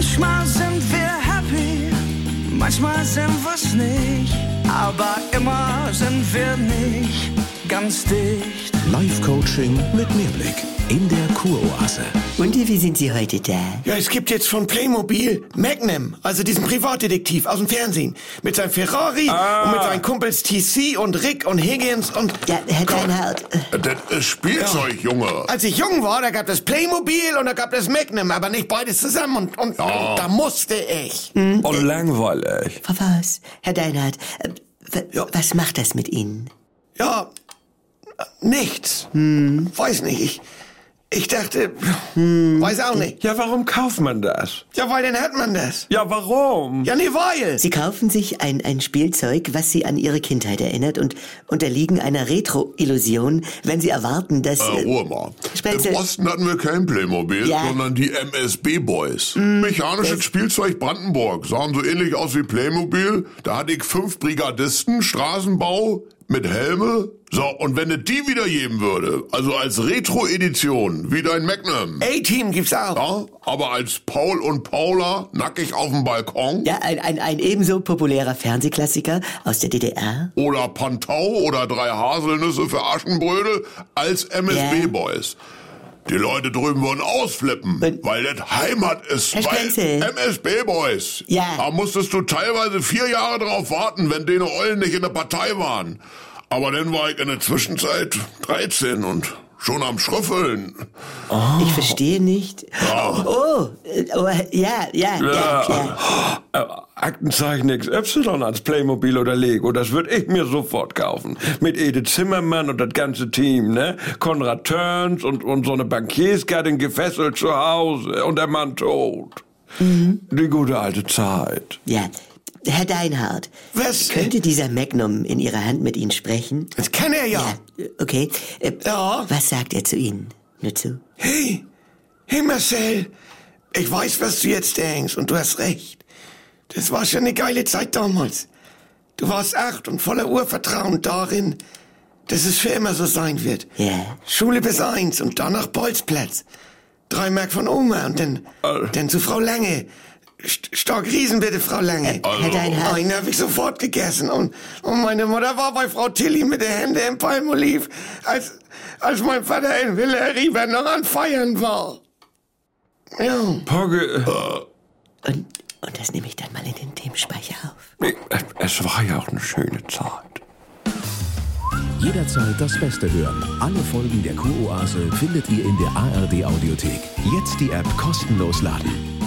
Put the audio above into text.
Manchmal sind wir happy, manchmal sind wir's nicht, aber immer sind wir nicht ganz dicht. Live-Coaching mit Mehrblick in der Kuroase. Und wie sind Sie heute da? Ja, es gibt jetzt von Playmobil Magnum, also diesen Privatdetektiv aus dem Fernsehen. Mit seinem Ferrari und mit seinen Kumpels TC und Rick und Higgins und... Ja, Herr Deinhardt. Das ist Spielzeug, Junge. Als ich jung war, da gab es Playmobil und da gab es Magnum, aber nicht beides zusammen. Und da musste ich. Und langweilig. Was? Herr Deinhardt, was macht das mit Ihnen? Ja, nichts. Weiß nicht. Ich dachte, weiß auch nicht. Ja, warum kauft man das? Ja, weil dann hat man das. Ja, warum? Ja, nee, weil. Sie kaufen sich ein Spielzeug, was Sie an Ihre Kindheit erinnert und unterliegen einer Retro-Illusion, wenn Sie erwarten, dass... Ruhe mal. Spencer. Im Osten hatten wir kein Playmobil, Ja. sondern die MSB Boys. Mechanisches Spielzeug Brandenburg. Sahen so ähnlich aus wie Playmobil. Da hatte ich 5 Brigadisten, Straßenbau mit Helme. So, und wenn es die wieder geben würde, also als Retro-Edition, wie dein Magnum. A-Team gibt's auch. Ja, aber als Paul und Paula nackig auf dem Balkon. Ja, ein ebenso populärer Fernsehklassiker aus der DDR. Oder Pantau oder 3 Haselnüsse für Aschenbrödel als MSB Boys. Die Leute drüben würden ausflippen, weil das Heimat ist. Herr Weil Spenzel. MSB Boys. Ja. Da musstest du teilweise 4 Jahre drauf warten, wenn dene Eulen nicht in der Partei waren. Aber dann war ich in der Zwischenzeit 13 und schon am Schrüffeln. Ich verstehe nicht. Ja, klar. Aktenzeichen XY als Playmobil oder Lego, das würde ich mir sofort kaufen. Mit Edith Zimmermann und das ganze Team, ne? Konrad Törns und so eine Bankiersgattin gefesselt zu Hause und der Mann tot. Die gute alte Zeit. Ja. Herr Deinhardt, Was? könnte dieser Magnum in Ihrer Hand mit Ihnen sprechen? Das kann er ja. Okay. Ja. Was sagt er zu Ihnen? Nur zu? Hey Marcel, ich weiß, was du jetzt denkst und du hast recht. Das war schon eine geile Zeit damals. Du warst 8 und voller Urvertrauen darin, dass es für immer so sein wird. Ja. Schule bis 1 und danach Bolzplatz. 3 Mark von Oma und dann zu Frau Lange. Stark Riesen bitte, Frau Lange. Herr Deinhardt. Einen habe ich sofort gegessen und meine Mutter war bei Frau Tilly mit der Hände im Palmoliv, als mein Vater in Villa Riva noch an Feiern war. Ja. Pogge, Und das nehme ich dann mal in den Themenspeicher auf. nee, es war ja auch eine schöne Zeit. Jederzeit das Beste hören. Alle Folgen der Kuroase findet ihr in der ARD Audiothek. Jetzt die App kostenlos laden.